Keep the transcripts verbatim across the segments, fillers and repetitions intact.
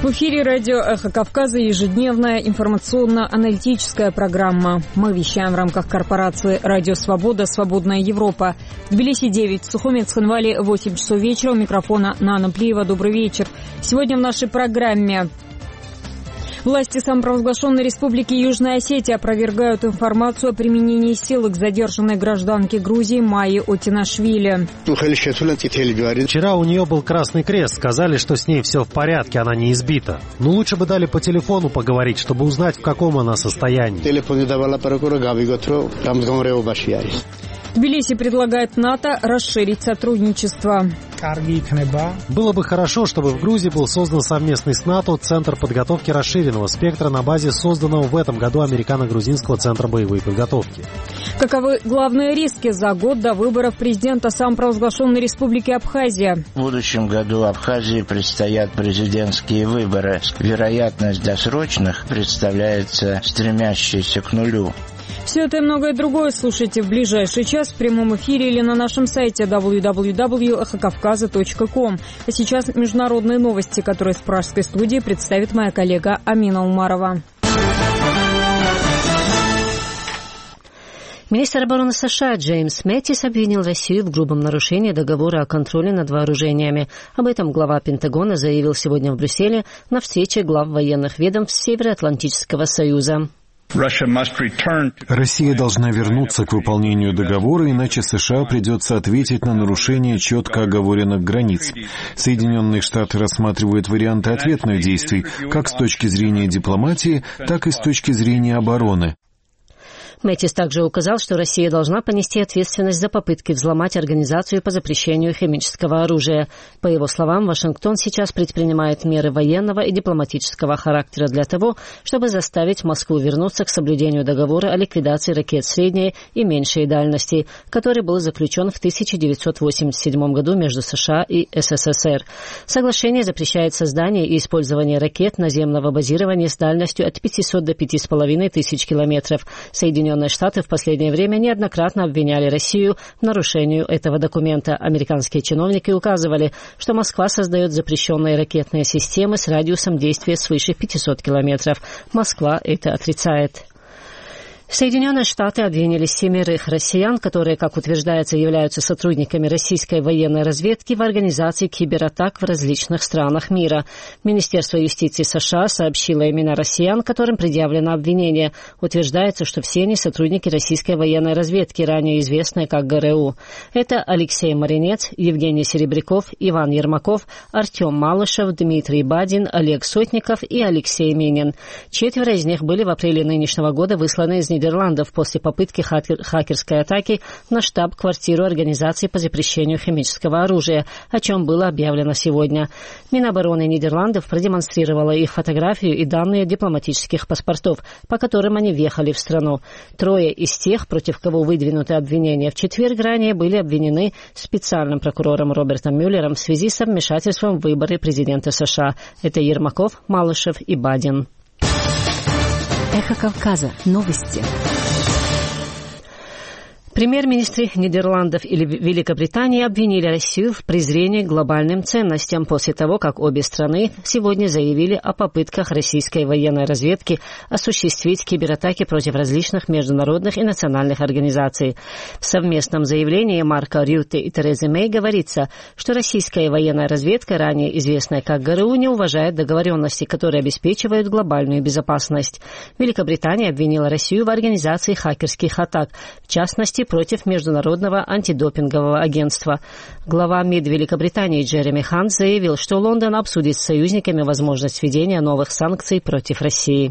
В эфире радио «Эхо Кавказа» ежедневная информационно-аналитическая программа. Мы вещаем в рамках корпорации «Радио Свобода. Свободная Европа». В Тбилиси девять, в Сухуме, Цхинвале восемь часов вечера. У микрофона Нана Плиева. Добрый вечер. Сегодня в нашей программе... Власти самопровозглашенной Республики Южная Осетия опровергают информацию о применении силы к задержанной гражданке Грузии Майе Отинашвили. Вчера у нее был Красный Крест. Сказали, что с ней все в порядке, она не избита. Но лучше бы дали по телефону поговорить, чтобы узнать, в каком она состоянии. Тбилиси предлагает НАТО расширить сотрудничество. Было бы хорошо, чтобы в Грузии был создан совместный с НАТО Центр подготовки расширенного спектра на базе созданного в этом году Американо-Грузинского центра боевой подготовки. Каковы главные риски за год до выборов президента самопровозглашенной Республики Абхазия? В будущем году Абхазии предстоят президентские выборы. Вероятность досрочных представляется стремящейся к нулю. Все это и многое другое слушайте в ближайший час в прямом эфире или на нашем сайте дабл ю дабл ю дабл ю точка эхо кавказа точка ком. А сейчас международные новости, которые с пражской студии представит моя коллега Амина Умарова. Министр обороны США Джеймс Мэттис обвинил Россию в грубом нарушении договора о контроле над вооружениями. Об этом глава Пентагона заявил сегодня в Брюсселе на встрече глав военных ведомств Североатлантического союза. Россия должна вернуться к выполнению договора, иначе США придется ответить на нарушение четко оговоренных границ. Соединенные Штаты рассматривают варианты ответных действий как с точки зрения дипломатии, так и с точки зрения обороны. Мэттис также указал, что Россия должна понести ответственность за попытки взломать организацию по запрещению химического оружия. По его словам, Вашингтон сейчас предпринимает меры военного и дипломатического характера для того, чтобы заставить Москву вернуться к соблюдению договора о ликвидации ракет средней и меньшей дальности, который был заключен в тысяча девятьсот восемьдесят седьмом году между США и СССР. Соглашение запрещает создание и использование ракет наземного базирования с дальностью от пятисот до пяти с половиной тысяч километров. Соединенные Соединенные Штаты в последнее время неоднократно обвиняли Россию в нарушении этого документа. Американские чиновники указывали, что Москва создает запрещенные ракетные системы с радиусом действия свыше пятисот километров. Москва это отрицает. Соединенные Штаты обвинили семерых россиян, которые, как утверждается, являются сотрудниками российской военной разведки в организации кибератак в различных странах мира. Министерство юстиции США сообщило имена россиян, которым предъявлено обвинение. Утверждается, что все они сотрудники российской военной разведки, ранее известной как ГРУ. Это Алексей Маринец, Евгений Серебряков, Иван Ермаков, Артем Малышев, Дмитрий Бадин, Олег Сотников и Алексей Минин. Четверо из них были в апреле нынешнего года высланы из Нидерландов после попытки хакер, хакерской атаки на штаб-квартиру Организации по запрещению химического оружия, о чем было объявлено сегодня. Минобороны Нидерландов продемонстрировала их фотографию и данные дипломатических паспортов, по которым они въехали в страну. Трое из тех, против кого выдвинуты обвинения в четверг, ранее были обвинены специальным прокурором Робертом Мюллером в связи со вмешательством в выборы президента США. Это Ермаков, Малышев и Бадин. Эхо Кавказа. Новости. Премьер-министры Нидерландов и Великобритании обвинили Россию в презрении к глобальным ценностям после того, как обе страны сегодня заявили о попытках российской военной разведки осуществить кибератаки против различных международных и национальных организаций. В совместном заявлении Марка Рютте и Терезы Мэй говорится, что российская военная разведка, ранее известная как ГРУ, не уважает договоренности, которые обеспечивают глобальную безопасность. Великобритания обвинила Россию в организации хакерских атак, в частности, против Международного антидопингового агентства. Глава МИД Великобритании Джереми Хант заявил, что Лондон обсудит с союзниками возможность введения новых санкций против России.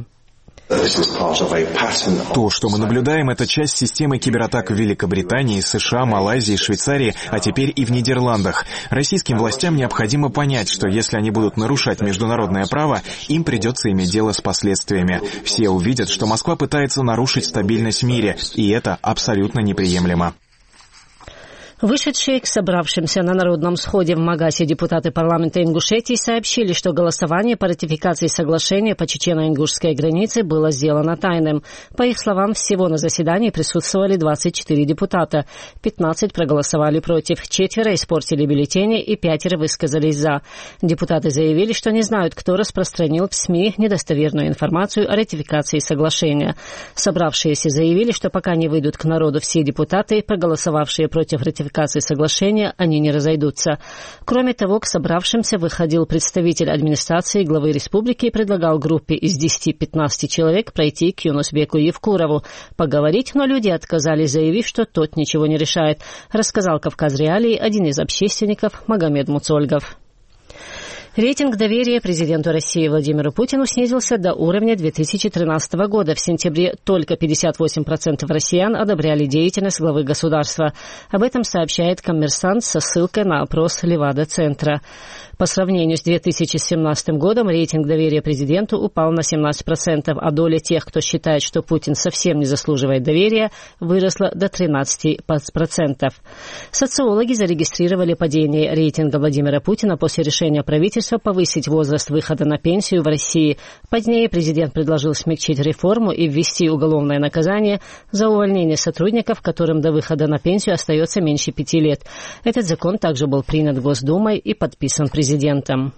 То, что мы наблюдаем, это часть системы кибератак в Великобритании, США, Малайзии, Швейцарии, а теперь и в Нидерландах. Российским властям необходимо понять, что если они будут нарушать международное право, им придется иметь дело с последствиями. Все увидят, что Москва пытается нарушить стабильность в мире, и это абсолютно неприемлемо. Вышедшие к собравшимся на народном сходе в Магасе депутаты парламента Ингушетии сообщили, что голосование по ратификации соглашения по чечено-ингушской границе было сделано тайным. По их словам, всего на заседании присутствовали двадцать четыре депутата. пятнадцать проголосовали против, четверо испортили бюллетени и пятеро высказались «за». Депутаты заявили, что не знают, кто распространил в СМИ недостоверную информацию о ратификации соглашения. Собравшиеся заявили, что пока не выйдут к народу все депутаты, проголосовавшие против ратификации соглашения, они не разойдутся. Кроме того, к собравшимся выходил представитель администрации главы республики и предлагал группе из десяти-пятнадцати человек пройти к Юнусбеку Евкурову, поговорить, но люди отказались, заявив, что тот ничего не решает, рассказал «Кавказ Реалии» один из общественников Магомед Муцольгов. Рейтинг доверия президенту России Владимиру Путину снизился до уровня две тысячи тринадцатого года. В сентябре только пятьдесят восемь процентов россиян одобряли деятельность главы государства. Об этом сообщает «Коммерсант» со ссылкой на опрос Левада-центра. По сравнению с две тысячи семнадцатым годом рейтинг доверия президенту упал на семнадцать процентов, а доля тех, кто считает, что Путин совсем не заслуживает доверия, выросла до тринадцати процентов. Социологи зарегистрировали падение рейтинга Владимира Путина после решения правительства повысить возраст выхода на пенсию в России. Позднее президент предложил смягчить реформу и ввести уголовное наказание за увольнение сотрудников, которым до выхода на пенсию остается меньше пяти лет. Этот закон также был принят Госдумой и подписан президентом. Президентом.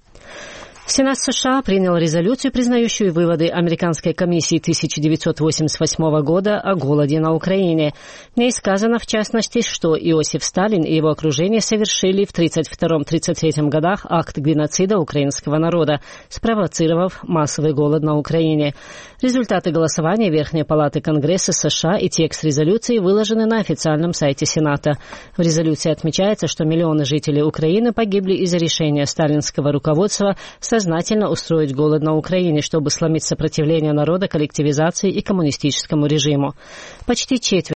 Сенат США принял резолюцию, признающую выводы Американской комиссии тысяча девятьсот восемьдесят восьмого года о голоде на Украине. В ней сказано, в частности, что Иосиф Сталин и его окружение совершили в тридцать втором — тридцать третьем годах акт геноцида украинского народа, спровоцировав массовый голод на Украине. Результаты голосования Верхней палаты Конгресса США и текст резолюции выложены на официальном сайте Сената. В резолюции отмечается, что миллионы жителей Украины погибли из-за решения сталинского руководства сознательно устроить голод на Украине, чтобы сломить сопротивление народа коллективизации и коммунистическому режиму. Почти четверть